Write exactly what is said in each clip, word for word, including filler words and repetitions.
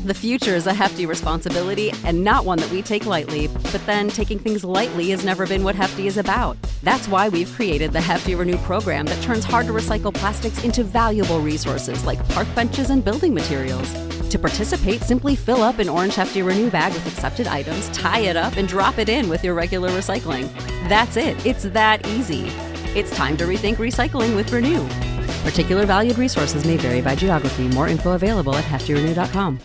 The future is a hefty responsibility and not one that we take lightly. But then taking things lightly has never been what Hefty is about. That's why we've created the Hefty Renew program that turns hard-to-recycle plastics into valuable resources like park benches and building materials. To participate, simply fill up an orange Hefty Renew bag with accepted items, tie it up, and drop it in with your regular recycling. That's it. It's that easy. It's time to rethink recycling with Renew. Particular valued resources may vary by geography. More info available at hefty renew dot com.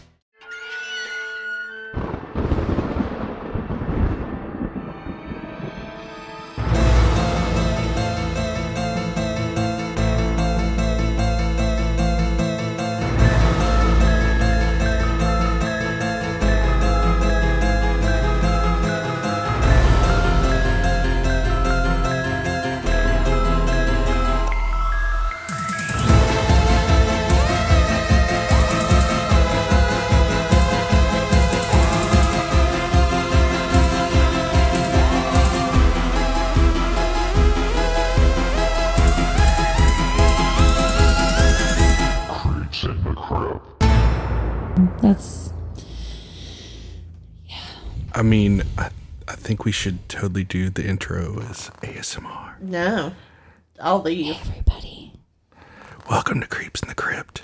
That's, yeah. I mean, I, I think we should totally do the intro as A S M R. No. I'll leave. Everybody. Welcome to Creeps in the Crypt.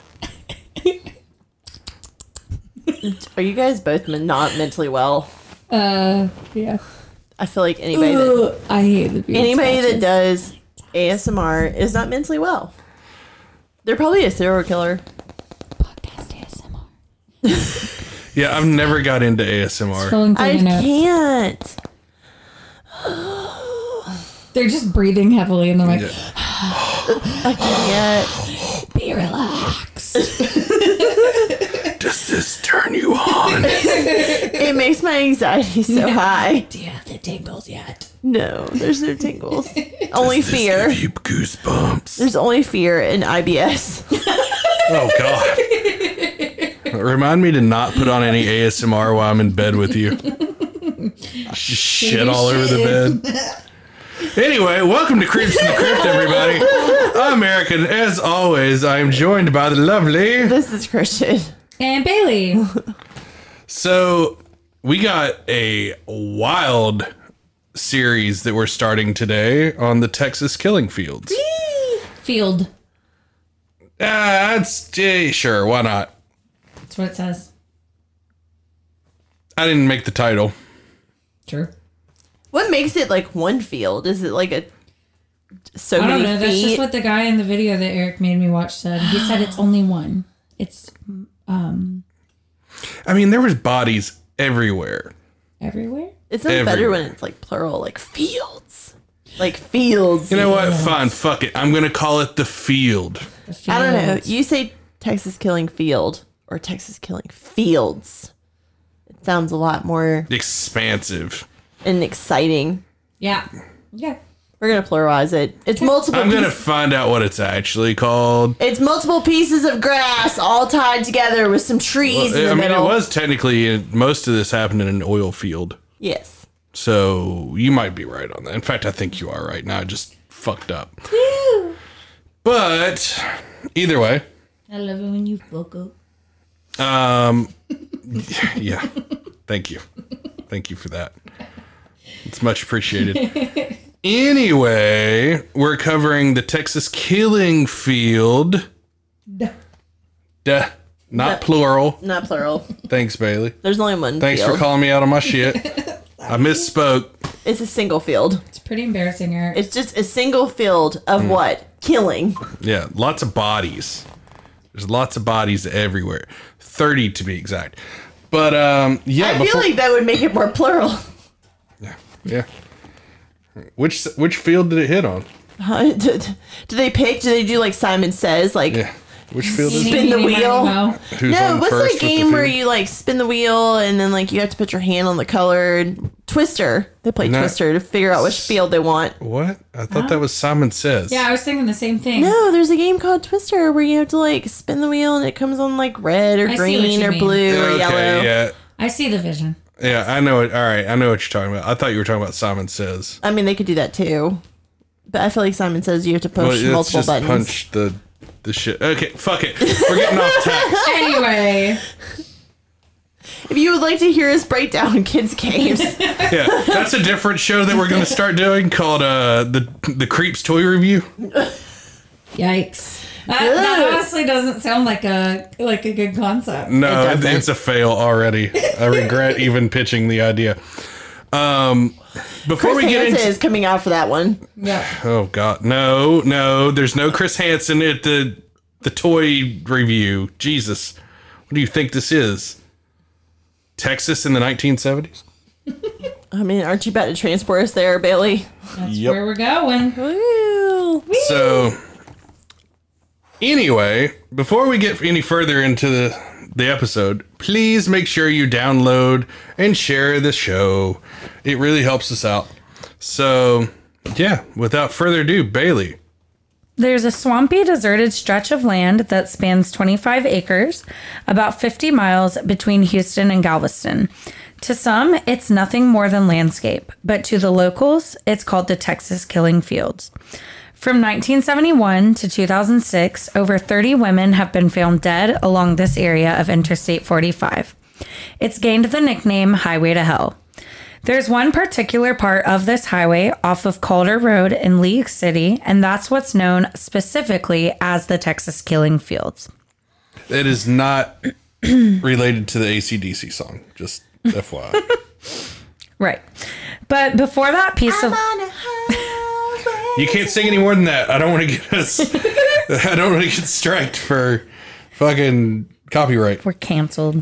Are you guys both men- not mentally well? Uh, yeah. I feel like anybody that, Ooh, I hate the beard anybody that scratches. does A S M R is not mentally well. They're probably a serial killer. Podcast A S M R. Yeah, I've never got into A S M R. Scrolling through I the notes. can't. They're just breathing heavily and they're like, Yeah. I can't. be relaxed. Does this turn you on? It makes my anxiety so high. Do you have the tingles yet? No, there's no tingles. Only Does this fear. give you goosebumps? There's only fear in I B S. Oh, God. Remind me to not put on any A S M R while I'm in bed with you. Just shit all over the bed. Anyway, welcome to Creeps in the Crypt, everybody. I'm Eric, and as always, I am joined by the lovely... This is Christian. And Bailey. So, we got a wild series that we're starting today on the Texas killing fields. Field. Ah, that's... eh, sure, why not? That's what it says. I didn't make the title. True. What makes it like one field? Is it like a so I don't many know. That's just feet? what the guy in the video that Eric made me watch said. He said it's only one. It's um I mean, there was bodies everywhere. everywhere. It sounds better everywhere. when it's like plural, like fields. Like fields. You know what? Fine, fuck it. I'm going to call it the field. The I don't know. fields. You say Texas killing field or Texas killing fields. It sounds a lot more Expansive. and exciting. Yeah. Yeah. We're gonna pluralize it. It's multiple. I'm going to piece- find out what it's actually called. It's multiple pieces of grass all tied together with some trees in the I mean, middle. it was technically, most of this happened in an oil field. Yes. So you might be right on that. In fact, I think you are right now. I just fucked up. But either way, I love it when you fuck up. um, yeah, thank you. Thank you for that. It's much appreciated. Anyway, we're covering the Texas killing field. Duh. Duh. Not Duh. plural. Not plural. Thanks, Bailey. There's only one Thanks field. for calling me out on my shit. I misspoke. It's a single field. It's pretty embarrassing, Eric. It's just a single field of Hmm. what? Killing. Yeah, lots of bodies. There's lots of bodies everywhere. thirty to be exact. But um yeah, I before feel like that would make it more plural. yeah. Yeah. Which which field did it hit on? Huh? do, do they pick? Do they do like Simon Says? Like, Yeah. Which field is Spin it? the Eeny, meeny, wheel. miny, moe. Who's no, on what's first that with the game where field? you like spin the wheel and then like you have to put your hand on the color? Twister. They play No. Twister to figure out which field they want. What? I thought that was Simon Says. Yeah, I was thinking the same thing. No, there's a game called Twister where you have to like spin the wheel and it comes on like red or I see what green you or mean. blue or Okay, yellow. yeah. I see the vision. Yeah, I know it. All right, I know what you're talking about. I thought you were talking about Simon Says. I mean, they could do that too. But I feel like Simon Says you have to push Well, let's multiple just buttons. punch the the shit. Okay, fuck it. We're getting off tack. Anyway, If you would like to hear us break down kids' games, Yeah, that's a different show that we're going to start doing called uh, the the Creeps Toy Review. Yikes. That, that honestly doesn't sound like a like a good concept. No, It it doesn't. it's a fail already. I regret even pitching the idea. Um, before Chris we get Hansen into is coming out for that one. Yeah. oh god, no, no, there's no Chris Hansen at the the toy review. Jesus, what do you think this is? Texas in the nineteen seventies? I mean, aren't you about to transport us there, Bailey? That's Yep. where we're going. Woo. So, anyway, before we get any further into the, the episode, please make sure you download and share the show. It really helps us out. So, yeah, without further ado, Bailey. There's a swampy, deserted stretch of land that spans twenty-five acres, about fifty miles between Houston and Galveston. To some, it's nothing more than landscape, but to the locals, it's called the Texas Killing Fields. From nineteen seventy-one to two thousand six, over thirty women have been found dead along this area of Interstate forty-five. It's gained the nickname Highway to Hell. There's one particular part of this highway off of Calder Road in League City, and that's what's known specifically as the Texas Killing Fields. It is not related to the A C D C song, just F Y I. Right. But before that piece of... You can't sing any more than that. I don't want to get us. I don't want to get striked for fucking copyright. We're canceled.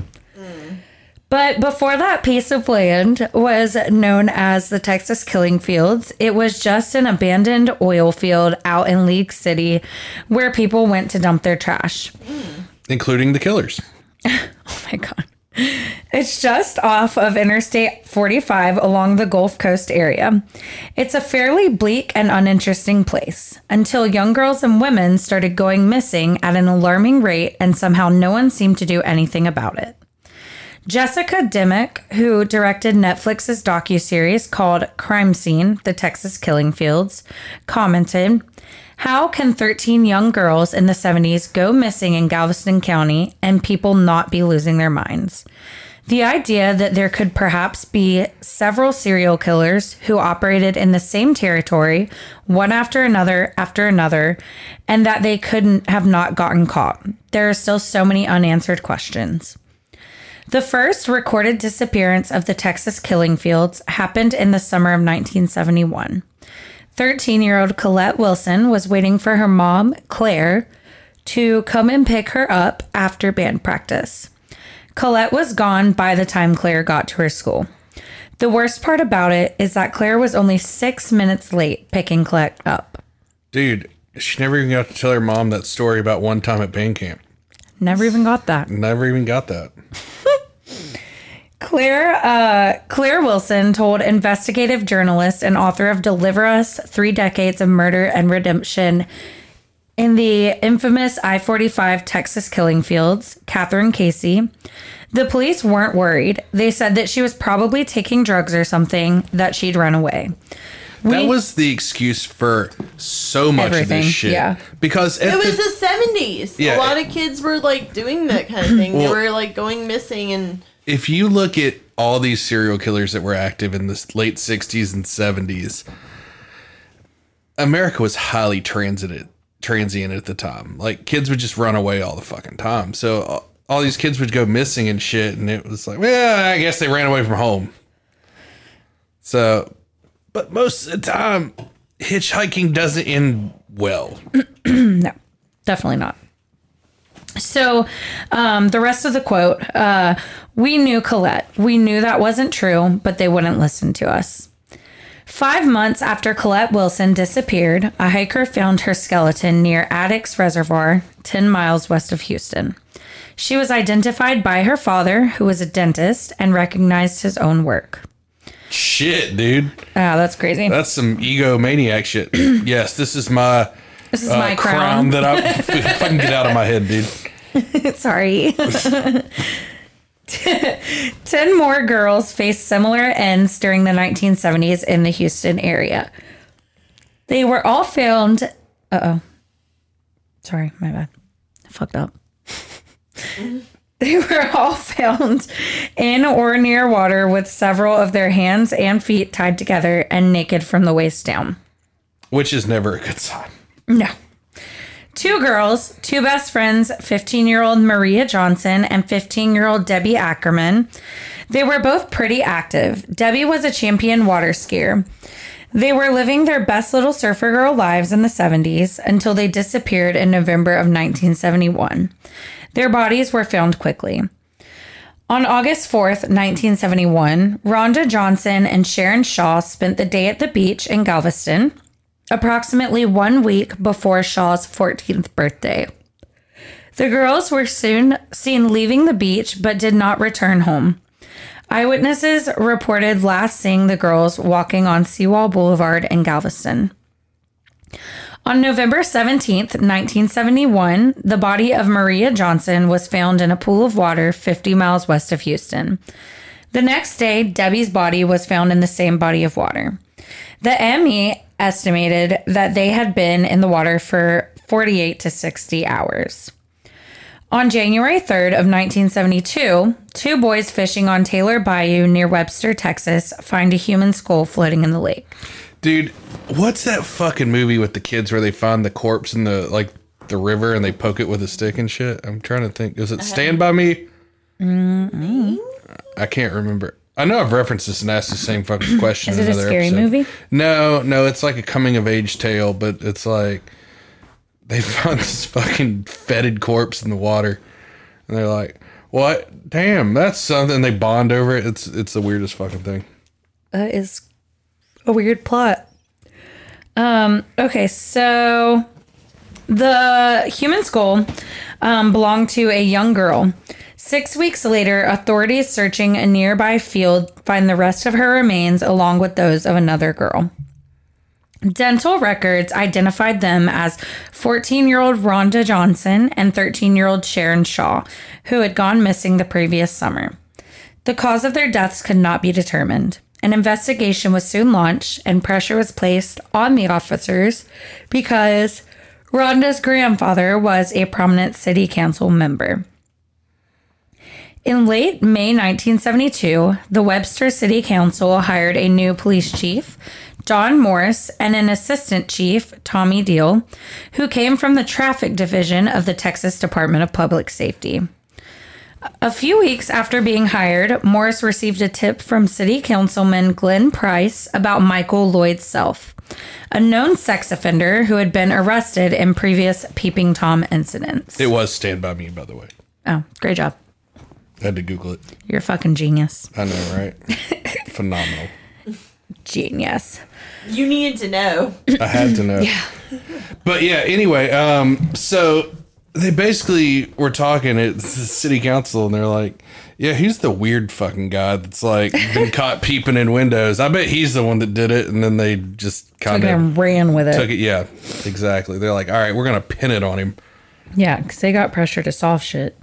But before that piece of land was known as the Texas Killing Fields, it was just an abandoned oil field out in League City where people went to dump their trash. Including the killers. Oh my God. It's just off of Interstate forty-five along the Gulf Coast area. It's a fairly bleak and uninteresting place until young girls and women started going missing at an alarming rate, and somehow no one seemed to do anything about it. Jessica Dimmock, who directed Netflix's docuseries called Crime Scene: The Texas Killing Fields, commented, "How can thirteen young girls in the seventies go missing in Galveston County and people not be losing their minds? The idea that there could perhaps be several serial killers who operated in the same territory, one after another after another, and that they couldn't have not gotten caught. There are still so many unanswered questions." The first recorded disappearance of the Texas Killing Fields happened in the summer of nineteen seventy-one. thirteen-year-old Colette Wilson was waiting for her mom, Claire, to come and pick her up after band practice. Colette was gone by the time Claire got to her school. The worst part about it is that Claire was only six minutes late picking Colette up. Dude, she never even got to tell her mom that story about one time at band camp. Never even got that. Never even got that. Claire uh, Claire Wilson told investigative journalist and author of Deliver Us, Three Decades of Murder and Redemption in the infamous I forty-five Texas Killing Fields, Catherine Casey, the police weren't worried. They said that she was probably taking drugs or something, that she'd run away. That We- was the excuse for so much Everything, of this shit. yeah. Because at It was the- the seventies. Yeah. A lot of kids were like doing that kind of thing. They Well- were like going missing and if you look at all these serial killers that were active in the late sixties and seventies, America was highly transited, transient at the time. Like, kids would just run away all the fucking time. So uh, all these kids would go missing and shit, and it was like, well, I guess they ran away from home. So, but most of the time, hitchhiking doesn't end well. No, definitely not. So um, the rest of the quote, uh, we knew Colette. We knew that wasn't true, but they wouldn't listen to us. Five months after Colette Wilson disappeared, a hiker found her skeleton near Addicks Reservoir, ten miles west of Houston. She was identified by her father, who was a dentist, and recognized his own work. Shit, dude. Ah, that's crazy. That's some egomaniac shit. Yes, this is my... This is Uh, my crown crown. that I fucking get out of my head, dude. Sorry. Ten more girls faced similar ends during the nineteen seventies in the Houston area. They were all found. Uh oh. Sorry, my bad. I fucked up. They were all found in or near water with several of their hands and feet tied together and naked from the waist down. Which is never a good sign. No. Two girls, two best friends, fifteen-year-old Maria Johnson and fifteen-year-old Debbie Ackerman. They were both pretty active. Debbie was a champion water skier. They were living their best little surfer girl lives in the seventies until they disappeared in November of nineteen seventy-one. Their bodies were found quickly. On August fourth, nineteen seventy-one, Rhonda Johnson and Sharon Shaw spent the day at the beach in Galveston, approximately one week before Shaw's fourteenth birthday. The girls were soon seen leaving the beach but did not return home. Eyewitnesses reported last seeing the girls walking on Seawall Boulevard in Galveston. On November seventeenth, nineteen seventy-one, the body of Maria Johnson was found in a pool of water fifty miles west of Houston. The next day, Debbie's body was found in the same body of water. The M E estimated that they had been in the water for forty-eight to sixty hours. On January third of nineteen seventy-two, two boys fishing on Taylor Bayou near Webster, Texas, find a human skull floating in the lake. Dude, what's that fucking movie with the kids where they find the corpse in the like the river and they poke it with a stick and shit? I'm trying to think. Is it Stand By Me? Mm-hmm. I can't remember. I know I've referenced this and asked the same fucking question. Is it in a another scary episode. movie? No, no, it's like a coming of age tale, but it's like they found this fucking fetid corpse in the water, and they're like, "What? Damn, that's something." They bond over it. It's it's the weirdest fucking thing. That is a weird plot. Um. Okay, so the human skull um, belonged to a young girl. Six weeks later, authorities searching a nearby field find the rest of her remains along with those of another girl. Dental records identified them as fourteen-year-old Rhonda Johnson and thirteen-year-old Sharon Shaw, who had gone missing the previous summer. The cause of their deaths could not be determined. An investigation was soon launched and pressure was placed on the officers because Rhonda's grandfather was a prominent city council member. In late May nineteen seventy-two, the Webster City Council hired a new police chief, Don Morris, and an assistant chief, Tommy Deal, who came from the traffic division of the Texas Department of Public Safety. A few weeks after being hired, Morris received a tip from City Councilman Glenn Price about Michael Lloyd Self, a known sex offender who had been arrested in previous Peeping Tom incidents. It was Stand By Me, by the way. Oh, great job. I had to Google it. You're a fucking genius. I know, right? Phenomenal. Genius. You needed to know. I had to know. Yeah. But yeah, anyway, um, so they basically were talking at the city council and they're like, yeah, he's the weird fucking guy that's like been caught peeping in windows. I bet he's the one that did it. And then they just kind Took it and of ran with it. took it. Yeah, exactly. They're like, all right, we're going to pin it on him. Yeah, because they got pressure to solve shit.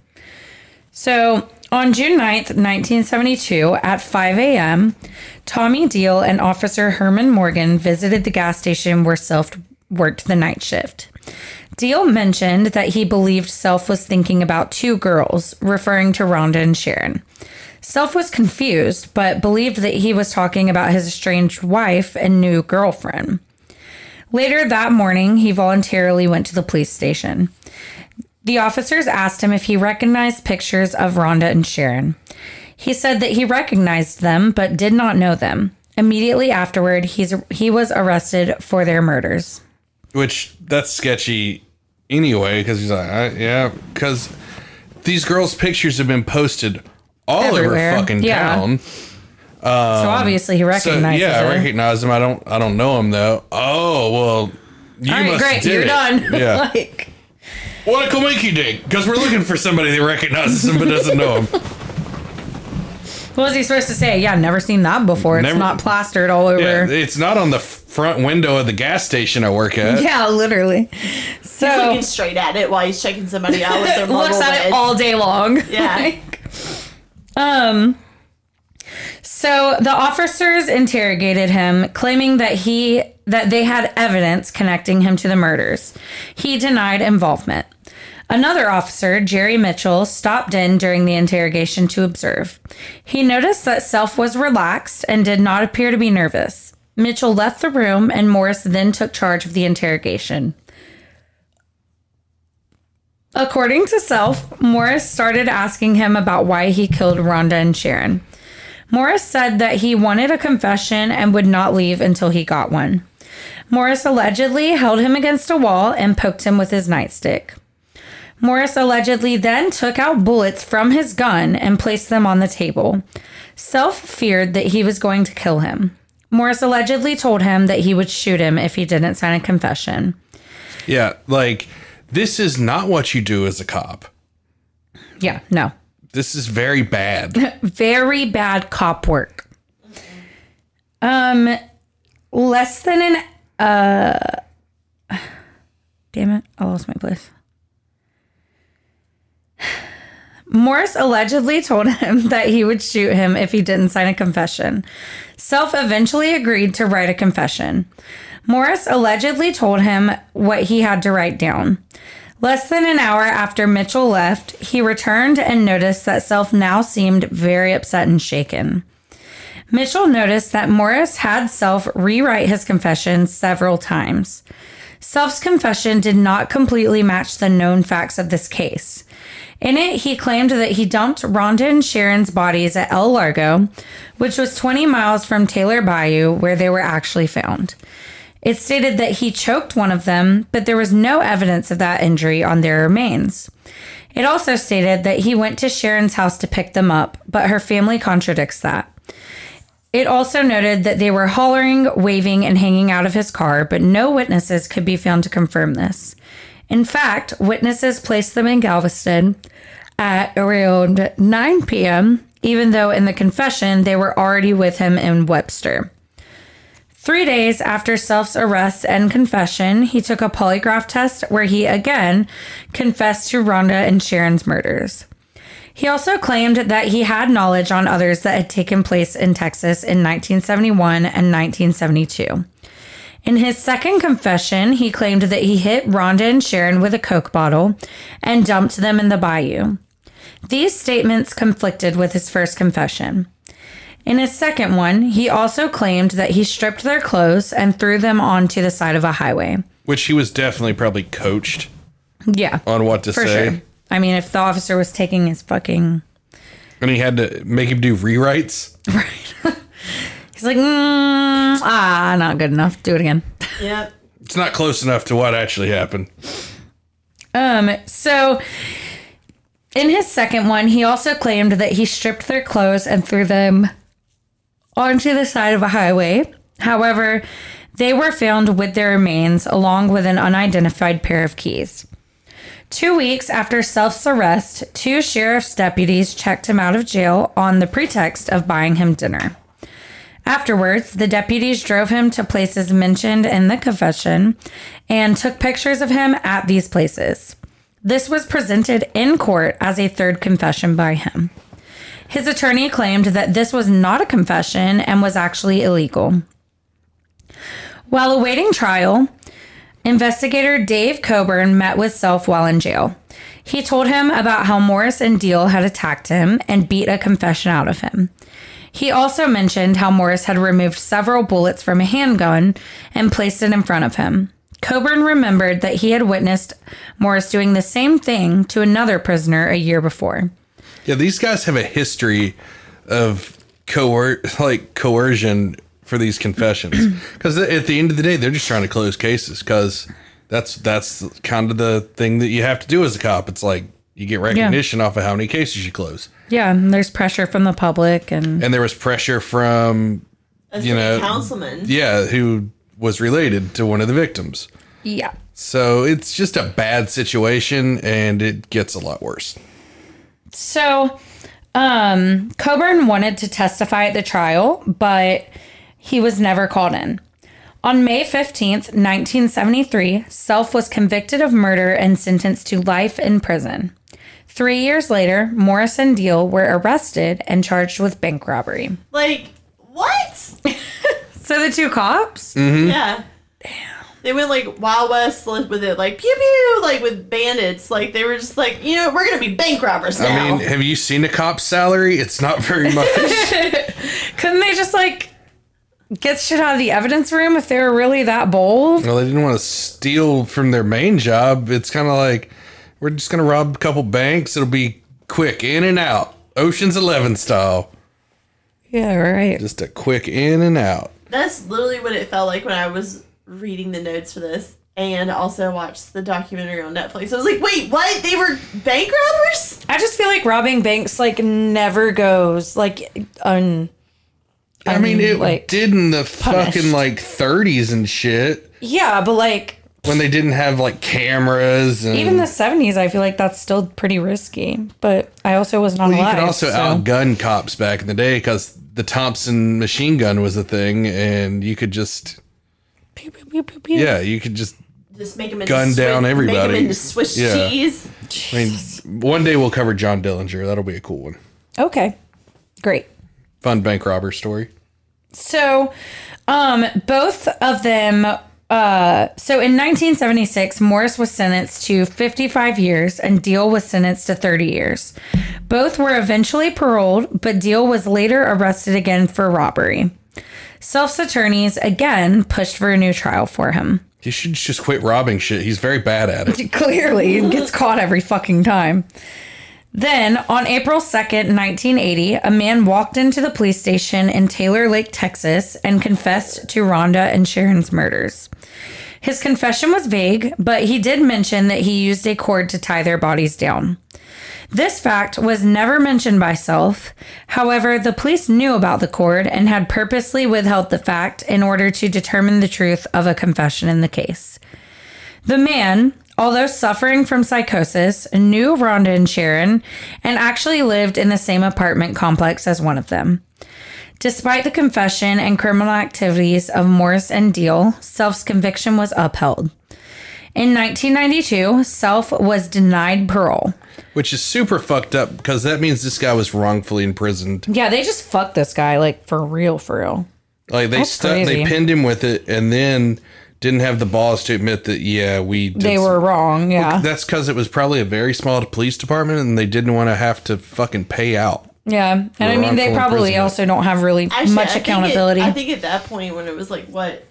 So on June ninth, nineteen seventy-two, at five a.m., Tommy Deal and Officer Herman Morgan visited the gas station where Self worked the night shift. Deal mentioned that he believed Self was thinking about two girls, referring to Rhonda and Sharon. Self was confused, but believed that he was talking about his estranged wife and new girlfriend. Later that morning, he voluntarily went to the police station. The officers asked him if he recognized pictures of Rhonda and Sharon. He said that he recognized them, but did not know them. Immediately afterward, he's, he was arrested for their murders. Which, that's sketchy anyway, because he's like, I, yeah, because these girls' pictures have been posted all Everywhere. over fucking Yeah. town. So obviously he So, recognizes yeah, her. I recognize him. I don't I don't know him, though. Oh, well, you All right, must great, did you're it. done. Yeah. Like, What a coinky dink, because we're looking for somebody that recognizes him but doesn't know him. what was he supposed to say? Yeah, never seen that before. It's Never- not plastered all over. Yeah, Yeah, it's not on the front window of the gas station I work at. literally. He's So looking straight at it while he's checking somebody out with their looks marble at it bed. all day long. Yeah. Like, um. So the officers interrogated him, claiming that he that they had evidence connecting him to the murders. He denied involvement. Another officer, Jerry Mitchell, stopped in during the interrogation to observe. He noticed that Self was relaxed and did not appear to be nervous. Mitchell left the room, and Morris then took charge of the interrogation. According to Self, Morris started asking him about why he killed Rhonda and Sharon. Morris said that he wanted a confession and would not leave until he got one. Morris allegedly held him against a wall and poked him with his nightstick. Morris allegedly then took out bullets from his gun and placed them on the table. Self feared that he was going to kill him. Morris allegedly told him that he would shoot him if he didn't sign a confession. Yeah, like, this is not what you do as a cop. Yeah, no. This is very bad. Very bad cop work. Um, less than an... Uh, damn it, I lost my place. Morris allegedly told him that he would shoot him if he didn't sign a confession. Self eventually agreed to write a confession. Morris allegedly told him what he had to write down. Less than an hour after Mitchell left, he returned and noticed that Self now seemed very upset and shaken. Mitchell noticed that Morris had Self rewrite his confession several times. Self's confession did not completely match the known facts of this case. In it, he claimed that he dumped Rhonda and Sharon's bodies at El Largo, which was twenty miles from Taylor Bayou, where they were actually found. It stated that he choked one of them, but there was no evidence of that injury on their remains. It also stated that he went to Sharon's house to pick them up, but her family contradicts that. It also noted that they were hollering, waving, and hanging out of his car, but no witnesses could be found to confirm this. In fact, witnesses placed them in Galveston at around nine p.m., even though in the confession they were already with him in Webster. Three days after Self's arrest and confession, he took a polygraph test where he again confessed to Rhonda and Sharon's murders. He also claimed that he had knowledge on others that had taken place in Texas in nineteen seventy-one and nineteen seventy-two. In his second confession, he claimed that he hit Rhonda and Sharon with a Coke bottle and dumped them in the bayou. These statements conflicted with his first confession. In his second one, he also claimed that he stripped their clothes and threw them onto the side of a highway. Which he was definitely probably coached. Yeah. On what to for say. Sure. I mean, if the officer was taking his fucking... And he had to make him do rewrites? Right. He's like, mm, ah, not good enough. Do it again. Yep. It's not close enough to what actually happened. Um, so in his second one, he also claimed that he stripped their clothes and threw them onto the side of a highway. However, they were found with their remains along with an unidentified pair of keys. Two weeks after Self's arrest, two sheriff's deputies checked him out of jail on the pretext of buying him dinner. Afterwards, the deputies drove him to places mentioned in the confession and took pictures of him at these places. This was presented in court as a third confession by him. His attorney claimed that this was not a confession and was actually illegal. While awaiting trial, investigator Dave Coburn met with Self while in jail. He told him about how Morris and Deal had attacked him and beat a confession out of him. He also mentioned how Morris had removed several bullets from a handgun and placed it in front of him. Coburn remembered that he had witnessed Morris doing the same thing to another prisoner a year before. Yeah, these guys have a history of coer- like coercion for these confessions. Because at the end of the day, they're just trying to close cases because that's that's kind of the thing that you have to do as a cop. It's like you get recognition yeah. off of how many cases you close. Yeah, and there's pressure from the public. And and there was pressure from, a you know, councilman. Yeah, who was related to one of the victims. Yeah. So it's just a bad situation and it gets a lot worse. So um, Coburn wanted to testify at the trial, but he was never called in. On May fifteenth, nineteen seventy-three, Self was convicted of murder and sentenced to life in prison. Three years later, Morris and Deal were arrested and charged with bank robbery. Like, what? So the two cops? Mm-hmm. Yeah. Damn. They went like Wild West with it, like pew pew, like with bandits. Like they were just like, you know, we're gonna be bank robbers now. I mean, have you seen a cop's salary? It's not very much. Couldn't they just like get shit out of the evidence room if they were really that bold? Well, they didn't want to steal from their main job. It's kind of like, we're just gonna rob a couple banks. It'll be quick, in and out, Ocean's Eleven style. Yeah, right. Just a quick in and out. That's literally what it felt like when I was reading the notes for this, and also watched the documentary on Netflix. I was like, wait, what? They were bank robbers? I just feel like robbing banks like never goes like un. I mean, it like, did in the punished. fucking like thirties and shit. Yeah, but like When they didn't have like cameras and even the seventies, I feel like that's still pretty risky. But I also was not well, you alive. could also so. outgun cops back in the day because the Thompson machine gun was a thing, and you could just Pew, pew, pew, pew, pew. yeah, you could just Just make them into gun Swiss, down everybody. Make them into Swiss Yeah. cheese. I mean, one day we'll cover John Dillinger. That'll be a cool one. Okay, great. Fun bank robber story. So, um, both of them. Uh, so in nineteen seventy-six, Morris was sentenced to fifty-five years and Deal was sentenced to thirty years. Both were eventually paroled, but Deal was later arrested again for robbery. Self's attorneys again pushed for a new trial for him. He should just quit robbing shit. He's very bad at it. Clearly, he gets caught every fucking time. Then, on April second, nineteen eighty, a man walked into the police station in Taylor Lake, Texas, and confessed to Rhonda and Sharon's murders. His confession was vague, but he did mention that he used a cord to tie their bodies down. This fact was never mentioned by Self. However, the police knew about the cord and had purposely withheld the fact in order to determine the truth of a confession in the case. The man, although suffering from psychosis, knew Rhonda and Sharon and actually lived in the same apartment complex as one of them. Despite the confession and criminal activities of Morris and Deal, Self's conviction was upheld. In nineteen ninety-two, Self was denied parole. Which is super fucked up because that means this guy was wrongfully imprisoned. Yeah, they just fucked this guy, like, for real, for real. Like they That's stu- crazy. they pinned him with it and then didn't have the balls to admit that, yeah, we did They some- were wrong, yeah. That's because it was probably a very small police department and they didn't want to have to fucking pay out. Yeah, and I mean, they wrongful probably imprisonment. also don't have really Actually, much I think accountability. It, I think at that point when it was like what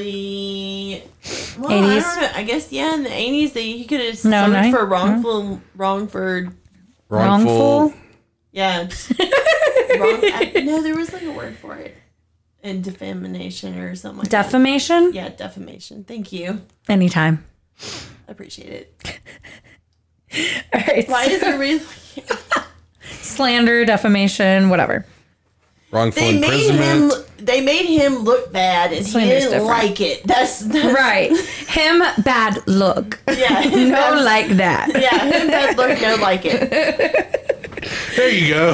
early, well, eighties? I don't know. I guess yeah, in the eighties, they he could have No, summoned nine- for wrongful, wrong for Wrongful. Wrongful? yeah. just wrong, I, no, there was like a word for it, in defamation or something like that. Defamation? Yeah, defamation. Thank you. Anytime. I appreciate it. All right. Why is it really? Slander, defamation, whatever. Wrongful They made him. imprisonment. They made him look bad, and he Slander's didn't different. like it. That's, that's Right. Him, bad look. Yeah. No bad- like that. Yeah, him bad look, no like it. There you go.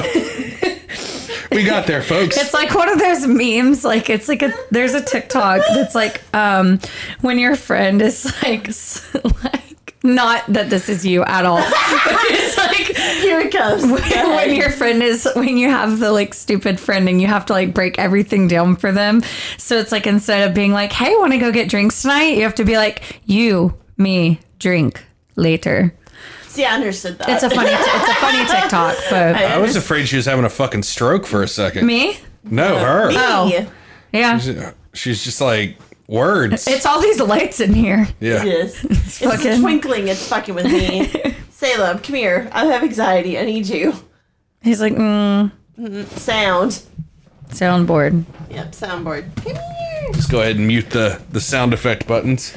We got there, folks. It's like one of those memes. Like, it's like a, there's a TikTok that's like, um, when your friend is like, s- like, not that this is you at all. But it's like, Here it comes. when, when your friend is, when you have the like stupid friend and you have to like break everything down for them. So it's like, instead of being like, hey, want to go get drinks tonight? You have to be like, you, me, drink later. See, I understood that. It's a funny, it's a funny TikTok, but I was afraid she was having a fucking stroke for a second. me? No, her. Me. Oh. Yeah. She's just like, words. It's all these lights in here. yeah. It is. It's, fucking- twinkling. It's fucking with me. Salem, come here. I have anxiety. I need you. He's like, mm, Sound. soundboard. Yep, soundboard. Come here. Just go ahead and mute the, the sound effect buttons.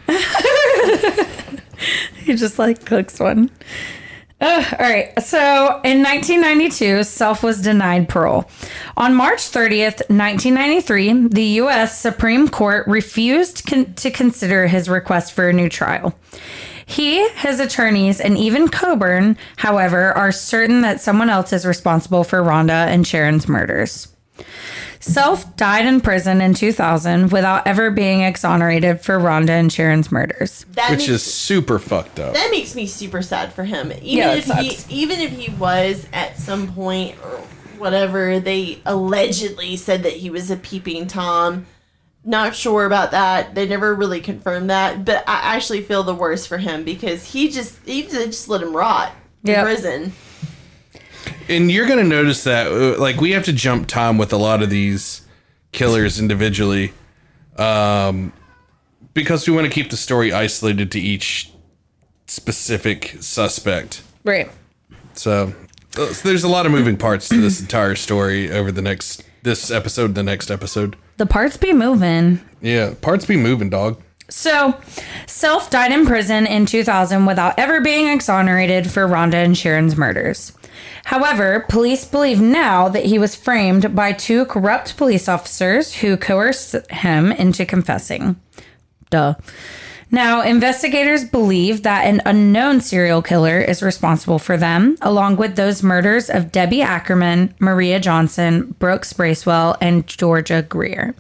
He just like clicks one. Uh, all right. So in nineteen ninety-two, Self was denied parole. On March thirtieth, nineteen ninety-three, the U S Supreme Court refused con- to consider his request for a new trial. He, his attorneys, and even Coburn, however, are certain that someone else is responsible for Rhonda and Sharon's murders. Self died in prison in two thousand without ever being exonerated for Rhonda and Sharon's murders. That Which makes, is super fucked up. that makes me super sad for him. Even Yeah, it if he, sucks. even if he was at some point or whatever, they allegedly said that he was a peeping tom. Not sure about that. They never really confirmed that, but I actually feel the worst for him because he just he just let him rot Yep. in prison. And you're going to notice that, uh, like, we have to jump time with a lot of these killers individually, um, because we want to keep the story isolated to each specific suspect. Right. So, uh, so there's a lot of moving parts to this entire story over the next this episode, the next episode. The parts be moving. Yeah, parts be moving, dog. So, Self died in prison in two thousand without ever being exonerated for Rhonda and Sharon's murders. However, police believe now that he was framed by two corrupt police officers who coerced him into confessing. Duh. Now, investigators believe that an unknown serial killer is responsible for them, along with those murders of Debbie Ackerman, Maria Johnson, Brooks Bracewell, and Georgia Greer.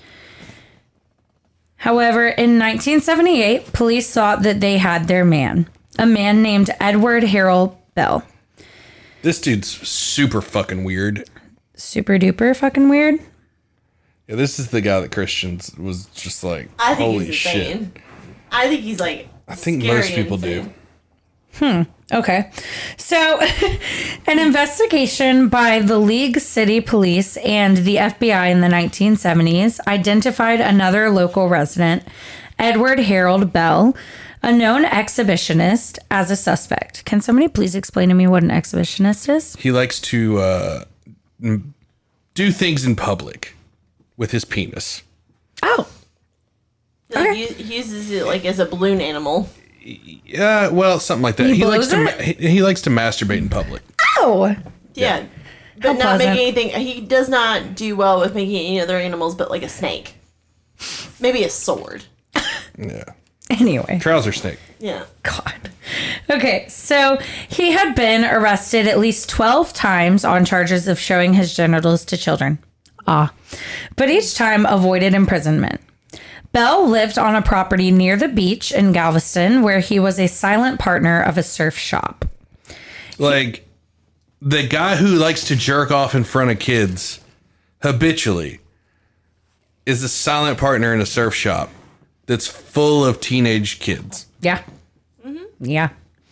However, in nineteen seventy-eight, police thought that they had their man, a man named Edward Harold Bell. This dude's super fucking weird. Super duper fucking weird. Yeah, this is the guy that Christians was just like, I think holy he's shit. insane. I think he's like. I think scary most people insane. do. Okay. So, an investigation by the League City Police and the F B I in the nineteen seventies identified another local resident, Edward Harold Bell, a known exhibitionist, as a suspect. Can somebody please explain to me what an exhibitionist is? He likes to uh, m- do things in public with his penis. Oh. Like, Okay. he, he uses it like as a balloon animal. Yeah, well, something like that. He He, likes blows to ma- he, he likes to masturbate in public. Oh. Yeah. But How not pleasant. making anything. He does not do well with making any other animals but like a snake. Maybe a sword. Yeah. Anyway. Trouser snake. Yeah. God. Okay, so he had been arrested at least twelve times on charges of showing his genitals to children. Ah. But each time avoided imprisonment. Bell lived on a property near the beach in Galveston where he was a silent partner of a surf shop. Like, the guy who likes to jerk off in front of kids habitually is a silent partner in a surf shop that's full of teenage kids. Yeah. Mm-hmm. Yeah.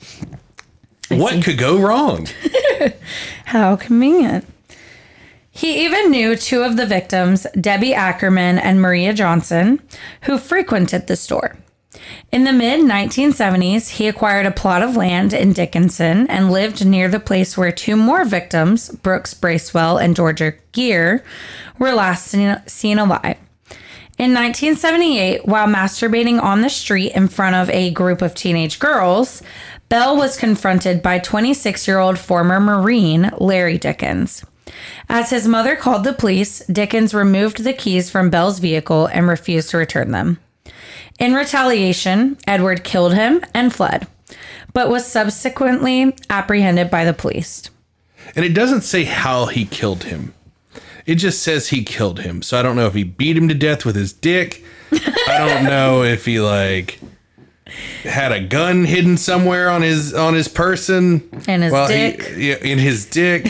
What could go wrong? How convenient. He even knew two of the victims, Debbie Ackerman and Maria Johnson, who frequented the store. In the mid nineteen seventies, he acquired a plot of land in Dickinson and lived near the place where two more victims, Brooks Bracewell and Georgia Greer, were last seen, seen alive. In nineteen seventy-eight, while masturbating on the street in front of a group of teenage girls, Bell was confronted by twenty-six-year-old former Marine Larry Dickens. As his mother called the police, Dickens removed the keys from Bell's vehicle and refused to return them. In retaliation, Edward killed him and fled, but was subsequently apprehended by the police. And it doesn't say how he killed him. It just says he killed him. So I don't know if he beat him to death with his dick. I don't know if he like had a gun hidden somewhere on his on his person. And his Well, dick. He, yeah, in his dick.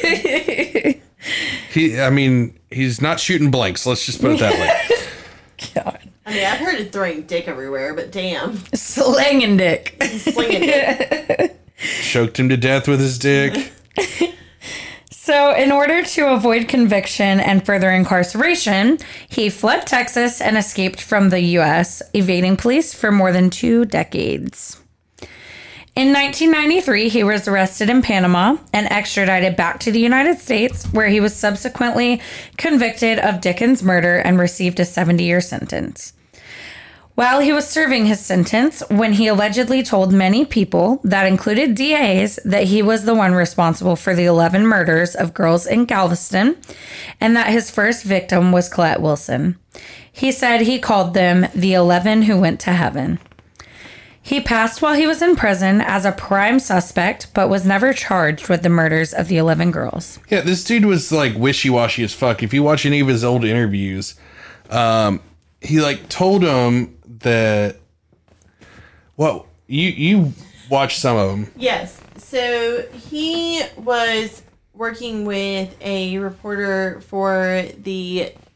he, I mean, he's not shooting blanks. Let's just put it that way. God. I mean, I've heard it throwing dick everywhere, but damn. Slanging dick. Slinging dick. Choked him to death with his dick. So, in order to avoid conviction and further incarceration, he fled Texas and escaped from the U S, evading police for more than two decades. In nineteen ninety-three, he was arrested in Panama and extradited back to the United States, where he was subsequently convicted of Dickens' murder and received a seventy-year sentence. While he was serving his sentence, when he allegedly told many people, that included D As, that he was the one responsible for the eleven murders of girls in Galveston, and that his first victim was Colette Wilson. He said he called them the eleven who went to heaven. He passed while he was in prison as a prime suspect, but was never charged with the murders of the eleven girls. Yeah, this dude was like wishy-washy as fuck. If you watch any of his old interviews, um, he like told him that, well, you you watched some of them. Yes. So he was working with a reporter for the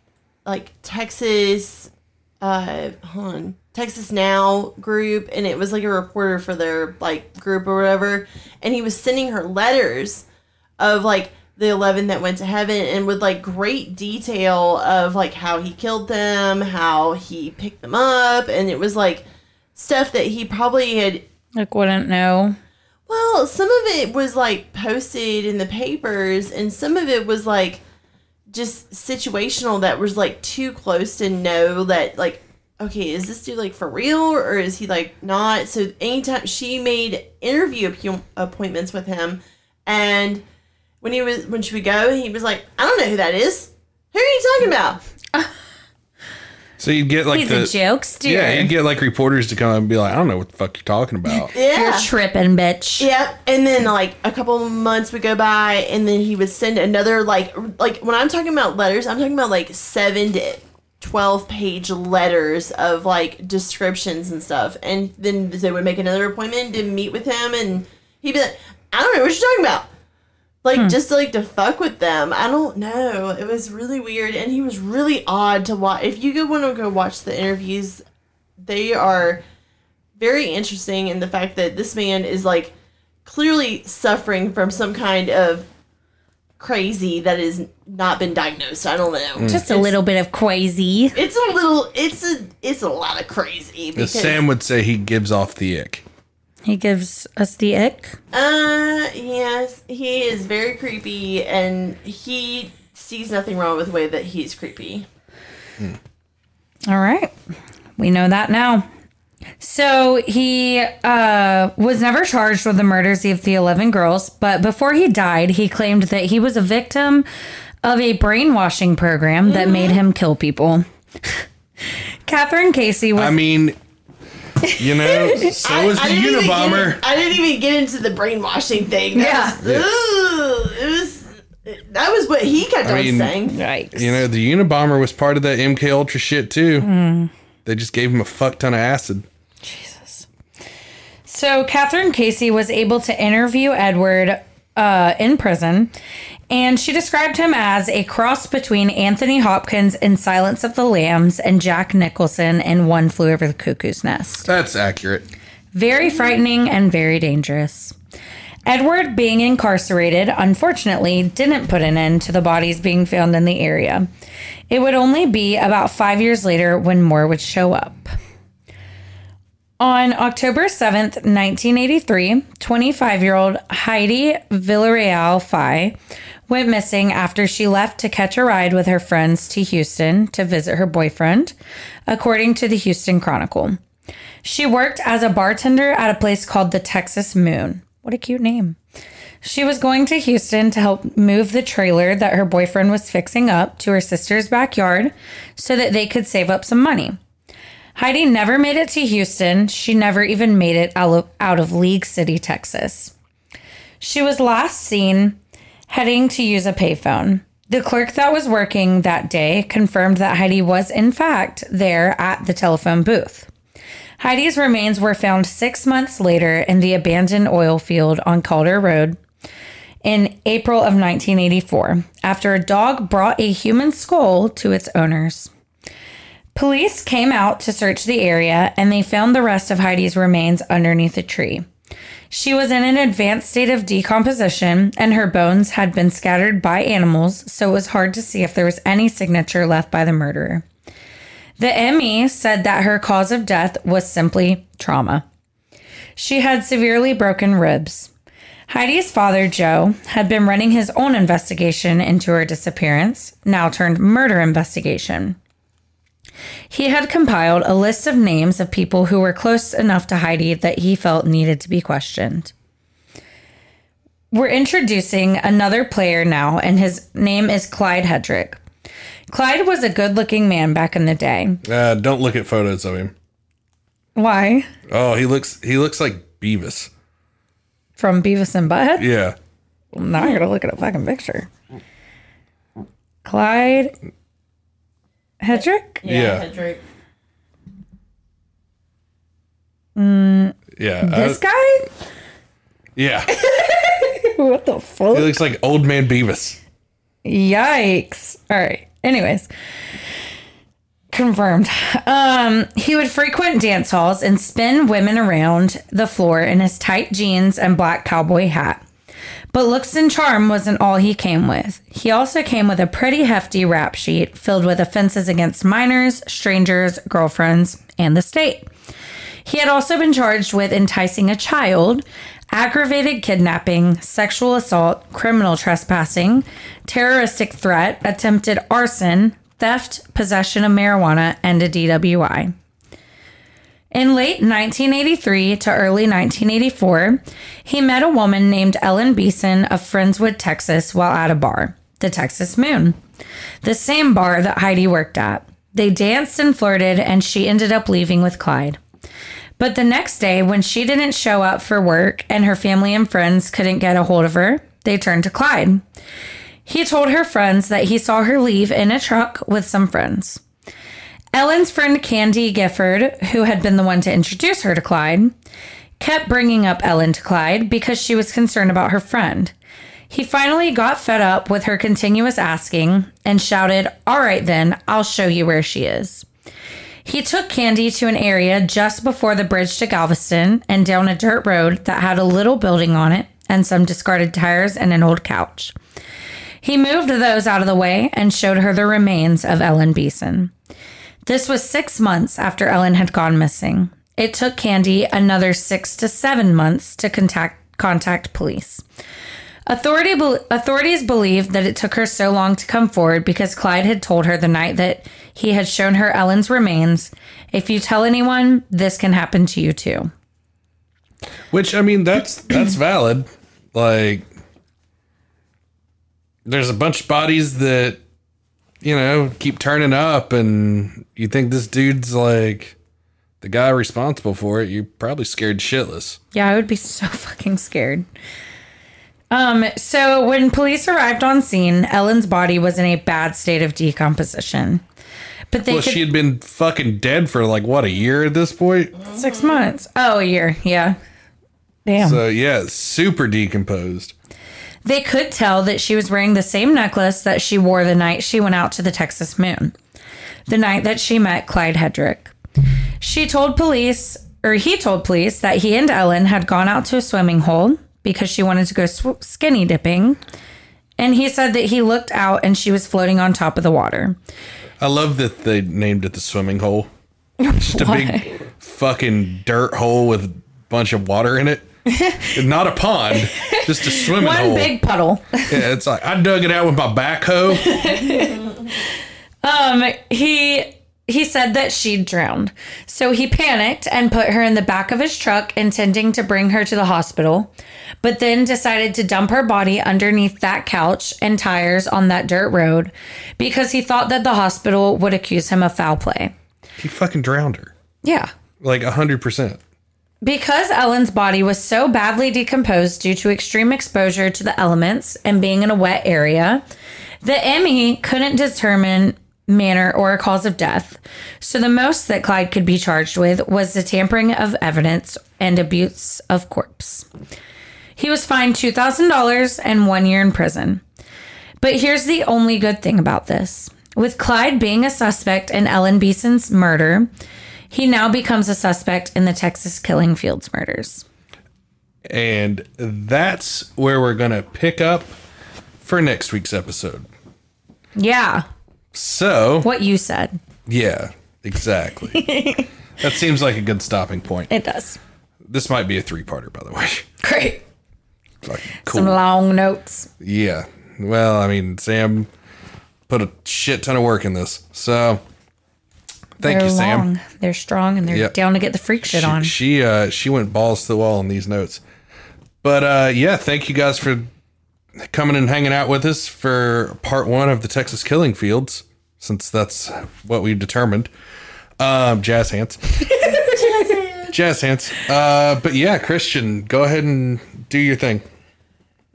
like Texas, uh, hold on, Texas Now group, and it was like a reporter for their like group or whatever, and he was sending her letters of like the eleven that went to heaven, and with like great detail of like how he killed them, how he picked them up, and it was like stuff that he probably had Like, wouldn't know. well, some of it was like posted in the papers, and some of it was like just situational that was like too close to know that like, okay, is this dude like for real or is he like not? So anytime she made interview appu- appointments with him, and when he was when she would go, he was like, I don't know who that is. Who are you talking about? So you'd get like He's the a jokester. yeah, you'd get like reporters to come up and be like, I don't know what the fuck you're talking about. Yeah. You're tripping, bitch. Yep. And then like a couple of months would go by, and then he would send another like like when I'm talking about letters, I'm talking about like seven to twelve page letters of like descriptions and stuff. And then they would make another appointment to meet with him, and he'd be like, I don't know what you're talking about. Like, Hmm. just to, like, to fuck with them. I don't know. It was really weird, and he was really odd to watch. If you go want to go watch the interviews, they are very interesting in the fact that this man is, like, clearly suffering from some kind of crazy that has not been diagnosed. I don't know. Just a little bit of crazy. It's a little, it's a, it's a lot of crazy. As Because, Sam would say, he gives off the ick. He gives us the ick. Uh, yes, he is very creepy, and he sees nothing wrong with the way that he's creepy. All right. We know that now. So he uh, was never charged with the murders of the eleven girls, but before he died, he claimed that he was a victim of a brainwashing program that made him kill people. Catherine Casey was... I mean, you know, so I- was I the didn't even get Unabomber. in- I didn't even get into the brainwashing thing. That Yeah. was, ugh, it was. That was what he kept I on mean, saying. Yikes. You know, the Unabomber was part of that M K Ultra shit too. Mm. They just gave him a fuck ton of acid. So Catherine Casey was able to interview Edward uh, in prison, and she described him as a cross between Anthony Hopkins in Silence of the Lambs and Jack Nicholson in One Flew Over the Cuckoo's Nest. That's accurate. Very frightening and very dangerous. Edward, being incarcerated, unfortunately didn't put an end to the bodies being found in the area. It would only be about five years later when more would show up. On October seventh, nineteen eighty-three, twenty-five-year-old Heidi Villarreal Fay went missing after she left to catch a ride with her friends to Houston to visit her boyfriend, according to the Houston Chronicle. She worked as a bartender at a place called the Texas Moon. What a cute name. She was going to Houston to help move the trailer that her boyfriend was fixing up to her sister's backyard so that they could save up some money. Heidi never made it to Houston. She never even made it out of, out of League City, Texas. She was last seen heading to use a payphone. The clerk that was working that day confirmed that Heidi was, in fact, there at the telephone booth. Heidi's remains were found six months later in the abandoned oil field on Calder Road in April of nineteen eighty-four, after a dog brought a human skull to its owners. Police came out to search the area, and they found the rest of Heidi's remains underneath a tree. She was in an advanced state of decomposition, and her bones had been scattered by animals, so it was hard to see if there was any signature left by the murderer. The M E said that her cause of death was simply trauma. She had severely broken ribs. Heidi's father, Joe, had been running his own investigation into her disappearance, now turned murder investigation. He had compiled a list of names of people who were close enough to Heidi that he felt needed to be questioned. We're introducing another player now, and his name is Clyde Hedrick. Clyde was a good-looking man back in the day. Uh, don't look at photos of him. Why? Oh, he looks he looks like Beavis. From Beavis and Butthead? Yeah. Well, now I gotta look at a fucking picture. Clyde Hedrick? Yeah. Hedrick. Yeah. This uh, guy? yeah. What the fuck? He looks like old man Beavis. Yikes. All right. Anyways. Anyways. Clyde Hedrick was confirmed. Um, he would frequent dance halls and spin women around the floor in his tight jeans and black cowboy hat. But looks and charm wasn't all he came with. He also came with a pretty hefty rap sheet filled with offenses against minors, strangers, girlfriends, and the state. He had also been charged with enticing a child, aggravated kidnapping, sexual assault, criminal trespassing, terroristic threat, attempted arson, theft, possession of marijuana, and a D W I. In late nineteen eighty-three to early nineteen eighty-four, he met a woman named Ellen Beeson of Friendswood, Texas, while at a bar, the Texas Moon, the same bar that Heidi worked at. They danced and flirted, and she ended up leaving with Clyde. But the next day, when she didn't show up for work and her family and friends couldn't get a hold of her, they turned to Clyde. He told her friends that he saw her leave in a truck with some friends. Ellen's friend Candy Gifford, who had been the one to introduce her to Clyde, kept bringing up Ellen to Clyde because she was concerned about her friend. He finally got fed up with her continuous asking and shouted, "All right then, I'll show you where she is." He took Candy to an area just before the bridge to Galveston and down a dirt road that had a little building on it and some discarded tires and an old couch. He moved those out of the way and showed her the remains of Ellen Beeson. This was six months after Ellen had gone missing. It took Candy another six to seven months to contact contact police. Authority, authorities believed that it took her so long to come forward because Clyde had told her the night that he had shown her Ellen's remains, "If you tell anyone, this can happen to you too." Which, I mean, that's that's valid. Like, there's a bunch of bodies that, you know, keep turning up, and you think this dude's like the guy responsible for it. You're probably scared shitless. Yeah, I would be so fucking scared. Um, so when police arrived on scene, Ellen's body was in a bad state of decomposition. But they well, could, she had been fucking dead for like, what, a year at this point? Six months. Oh, a year. Yeah. Damn. So, yeah, super decomposed. They could tell that she was wearing the same necklace that she wore the night she went out to the Texas Moon, the night that she met Clyde Hedrick. She told police, or he told police, that he and Ellen had gone out to a swimming hole because she wanted to go sw- skinny dipping. And he said that he looked out and she was floating on top of the water. I love that they named it the swimming hole. Just a big fucking dirt hole with a bunch of water in it. Not a pond, just a swimming One hole. One big puddle. Yeah, it's like I dug it out with my backhoe. um, he he said that she'd drowned, so he panicked and put her in the back of his truck, intending to bring her to the hospital, but then decided to dump her body underneath that couch and tires on that dirt road because he thought that the hospital would accuse him of foul play. He fucking drowned her. Yeah, like a hundred percent. Because Ellen's body was so badly decomposed due to extreme exposure to the elements and being in a wet area, the M E couldn't determine manner or a cause of death. So the most that Clyde could be charged with was the tampering of evidence and abuse of corpse. He was fined two thousand dollars and one year in prison. But here's the only good thing about this. With Clyde being a suspect in Ellen Beeson's murder, he now becomes a suspect in the Texas Killing Fields murders. And that's where we're going to pick up for next week's episode. Yeah. So. What you said. Yeah, exactly. That seems like a good stopping point. It does. This might be a three-parter, by the way. Great. Fucking cool. Some long notes. Yeah. Well, I mean, Sam put a shit ton of work in this. So... Thank they're you, Sam. Long. They're strong and they're yep. down to get the freak shit she, on. She uh, she went balls to the wall on these notes. But uh, yeah, thank you guys for coming and hanging out with us for part one of the Texas Killing Fields, since that's what we determined. Um, jazz hands. jazz hands. Jazz hands. Uh, but yeah, Christian, go ahead and do your thing. We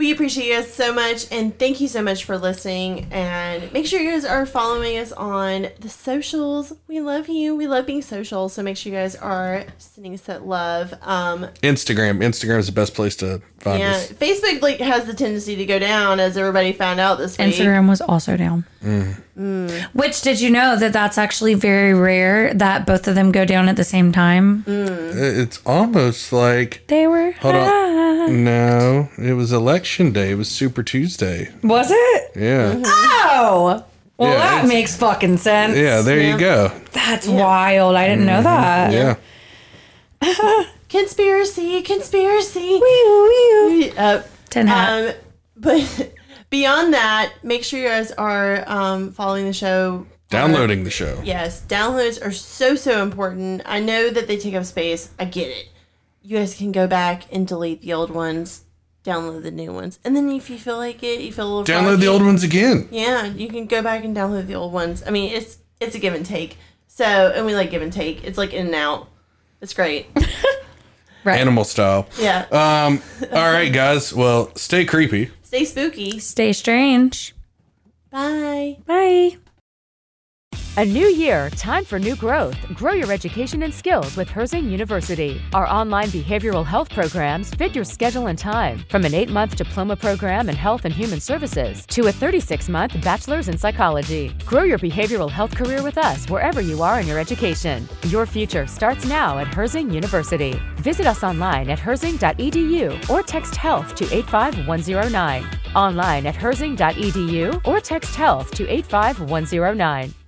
We appreciate you guys so much, and thank you so much for listening. And make sure you guys are following us on the socials. We love you. We love being social, so make sure you guys are sending us that love. Um, Instagram. Instagram is the best place to find yeah, us. Facebook like has the tendency to go down, as everybody found out this week. Instagram was also down. Mm. Mm. Which, did you know that that's actually very rare that both of them go down at the same time? Mm. It's almost like they were. Hold on. No, it was election day. It was Super Tuesday. Was it? Yeah. Mm-hmm. Oh. Well, Yeah, that it's- makes fucking sense. Yeah, there Yeah. you go. That's wild. I didn't know that. Yeah. Conspiracy, conspiracy. Wee-oo, wee-oo. Uh, Tin hat. um, but beyond that, make sure you guys are um, following the show. Downloading the show. Yes, downloads are so, so important. I know that they take up space. I get it. You guys can go back and delete the old ones, download the new ones. And then if you feel like it, you feel a little Download the froggy, old ones again. Yeah, you can go back and download the old ones. I mean, it's it's a give and take. So, and we like give and take. It's like in and out. It's great. Right. Animal style. Yeah. Um. All right, guys. Well, stay creepy. Stay spooky. Stay strange. Bye. Bye. A new year, time for new growth. Grow your education and skills with Herzing University. Our online behavioral health programs fit your schedule and time. From an eight-month diploma program in health and human services to a thirty-six month bachelor's in psychology. Grow your behavioral health career with us wherever you are in your education. Your future starts now at Herzing University. Visit us online at herzing dot e d u or text health to eight five one zero nine. Online at herzing dot e d u or text health to eight five one zero nine.